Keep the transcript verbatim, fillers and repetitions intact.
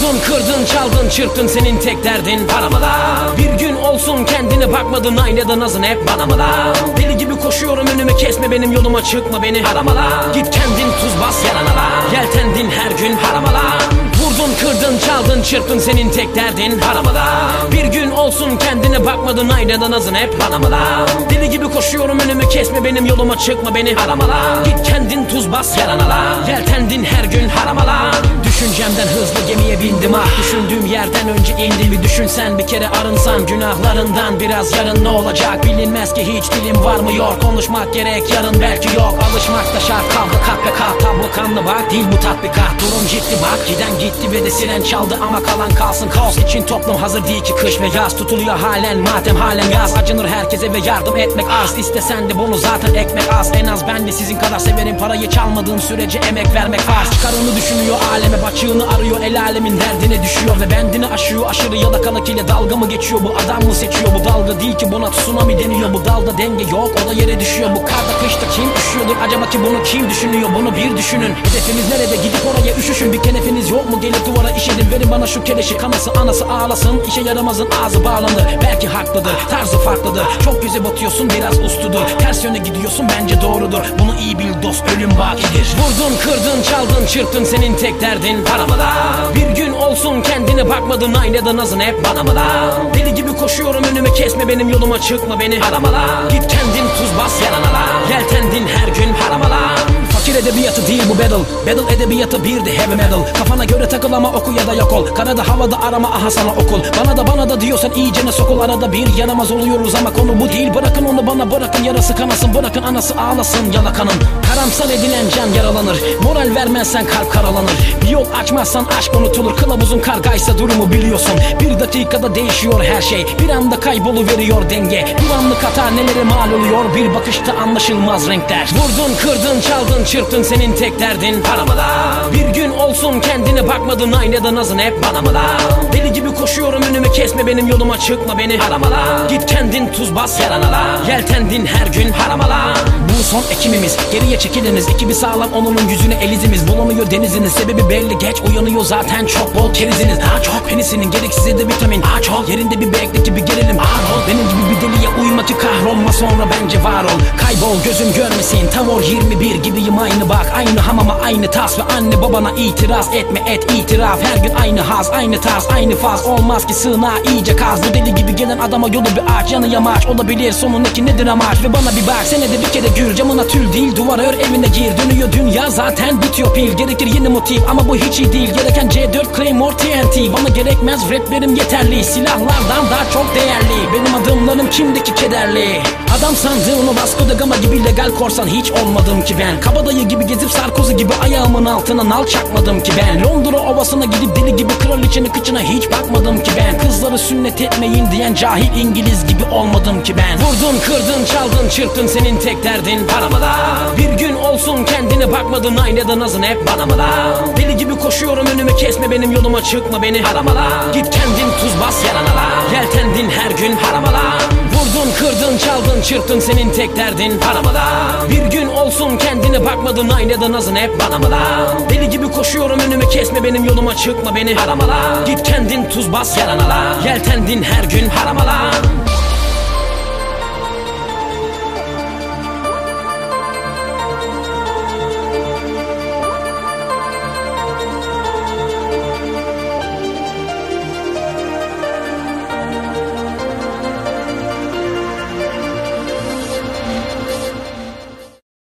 Vurdun, kırdın, çaldın, çırptın, senin tek derdin para mı lan? Bir gün olsun kendine bakmadın, aynada nazın hep bana mı lan? Deli gibi koşuyorum önüme, kesme benim yoluma, çıkma beni arama lan. Git kendin tuz bas yarana lan. Yeltendin her gün harama lan. Vurdun, kırdın, çaldın, çırptın, senin tek derdin para mı lan? Bir gün olsun kendine bakmadın, aynada nazın hep bana mı lan? Deli gibi koşuyorum önüme, kesme benim yoluma, çıkma beni arama lan. Git kendin tuz bas yarana lan. Yeltendin her gün harama lan. Düşüncemden hızlı gemiye bindim ah, düşündüğüm yerden önce indim. Bir düşünsen, bir kere arınsan günahlarından, biraz yarın ne olacak bilinmez ki, hiç dilim var mı yok. Konuşmak gerek yarın belki yok, alışmak da şart. Kavga kat be kat, tablo kanlı bak, değil bu tatbikat. Durum ciddi bak, giden gitti ve de siren çaldı ama kalan kalsın. Kaos için toplum hazır değil ki, kış ve yaz tutuluyor halen, matem halen yaz. Acınır herkese ve yardım etmek az, istesen de bunu zaten ekmek az. En az ben de sizin kadar severim, parayı çalmadığım sürece emek vermek farz. Çıkarını düşünüyor aleme, açığını arıyor, el alemin derdine düşüyor ve bendini aşıyor. Aşırı yalakalık ile dalga mı geçiyor, bu adam mı seçiyor? Bu dalga değil ki, buna tsunami deniyor. Bu dalda denge yok, o da yere düşüyor. Bu karda kışta kim üşüyordur acaba ki, bunu kim düşünüyor? Bunu bir düşünün, hedefimiz nerede, gidip oraya üşüşün. Bir kenefiniz yok mu, gelip duvara işedin. Verin bana şu keleşi, kanası anası ağlasın. İşe yaramazın ağzı bağlanır, belki haklıdır, tarzı farklıdır. Çok göze batıyorsun, biraz ustudur. Ters yöne gidiyorsun, bence doğrudur. Bunu iyi bil dost, ölüm bakidir. Vurdun, kırdın, çaldın, çırptın, senin tek derdin para mı lan? Bir gün olsun kendine bakmadın, aynada nazın hep bana mı lan? Deli gibi koşuyorum önüme, kesme benim yoluma, çıkma beni arama lan. Git kendin tuz bas yarana lan. Yeltendin her gün harama lan. Fakir edebiyatı değil bu battle, battle edebiyatı bir de heavy metal. Kafana göre takıl ama oku ya da yok ol. Karada havada arama, aha sana okul. Bana da bana da diyorsan iyicene sokul. Arada bir yanamaz oluyoruz ama konu bu değil. Bırakın onu bana, bırakın yarası kanasın. Bırakın anası ağlasın yalakanın. Karamsar edilen can yaralanır, moral vermezsen kalp karalanır. Bir yol açmazsan aşk unutulur. Kılavuzun kargaysa durumu biliyorsun. Bir dakikada değişiyor her şey, bir anda kayboluveriyor denge. Bir anlık hata nelere mal oluyor, bir bakışta anlaşılmaz renkler. Vurdun, kırdın, çaldın, çırptın, senin tek derdin para mı lan? Bir gün olsun kendine bakmadın, aynada nazın hep bana mı lan? Deli gibi koşuyorum önüme, kesme benim yoluma, çıkma beni arama lan. Git kendin tuz bas yarana lan. Yeltendin her gün harama lan. Bu son ekimimiz, geriye çekiliniz. Ekibi sağlam, onunun yüzüne elizimiz. Bulanıyor deniziniz, sebebi belli, geç uyanıyor zaten, çok bol keriziniz. Daha çok penisinin, gereksiz de vitamin. Daha çok yerinde bir bekle ki bir gerilim ağır ol. Benim gibi bir deliye uyma ki kahrolma, sonra bence var ol. Kaybol gözüm görmesin, tam or yirmi bir gibiyim aynı bak. Aynı hamama aynı tas ve anne babana itiraz etme et itiraf. Her gün aynı haz, aynı tarz, aynı faz. Olmaz ki sığınağı iyice kaz. Bu deli gibi gelen adama yolu bir ağaç, yanı yamaç. Olabilir sonundaki nedir amaç, ve bana bir bak, senede bir kere gül. Camına tül değil, duvara ör, evine gir. Dönüyor dünya, zaten bitiyor pil. Gerekir yeni motif ama bu hiç iyi değil. Gereken C dört, Claymore, T N T. Bana gerekmez, raplerim yeterli. Silahlardan daha çok değerli, benim adımlarım kimdeki kederli. Adam sandığın o Vasco da Gama gibi legal korsan hiç olmadım ki ben. Kabadayı gibi gezip Sarkozy gibi ayağımın altına nal çakmadım ki ben. Londra ovasına gidip deli gibi kraliçenin kıçına hiç bakmadım ki ben. Kızları sünnet etmeyin diyen cahil İngiliz gibi olmadım ki ben. Vurdun, kırdın, çaldın, çırptın, senin tek derdin para mı lan? Bir gün olsun kendine bakmadın, aynada nazın hep bana mı lan? Deli gibi koşuyorum önüme, kesme benim yoluma, çıkma beni arama lan. Git kendin tuz bas yarana lan. Yeltendin her gün harama lan. Vurdun, kırdın, çaldın, çırptın, senin tek derdin para mı lan? Bir gün olsun kendine bakmadın, aynada nazın hep bana mı lan? Deli gibi koşuyorum önüme, kesme benim yoluma, çıkma beni arama lan. Git kendin tuz bas yarana lan. Yeltendin her gün harama lan.